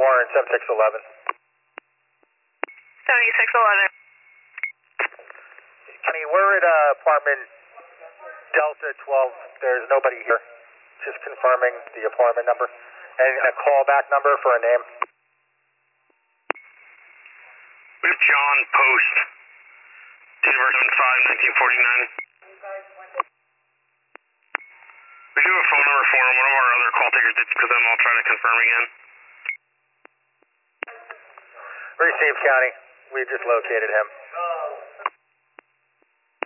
Warren, 7611. 7611. Honey, we're at apartment Delta 12. There's nobody here. Just confirming the apartment number. And a callback number for a name. We have John Post, date of birth 7/5/1949. We do have a phone number for him. One of our other call takers did because then I'll try to confirm again. Received, County. We just located him.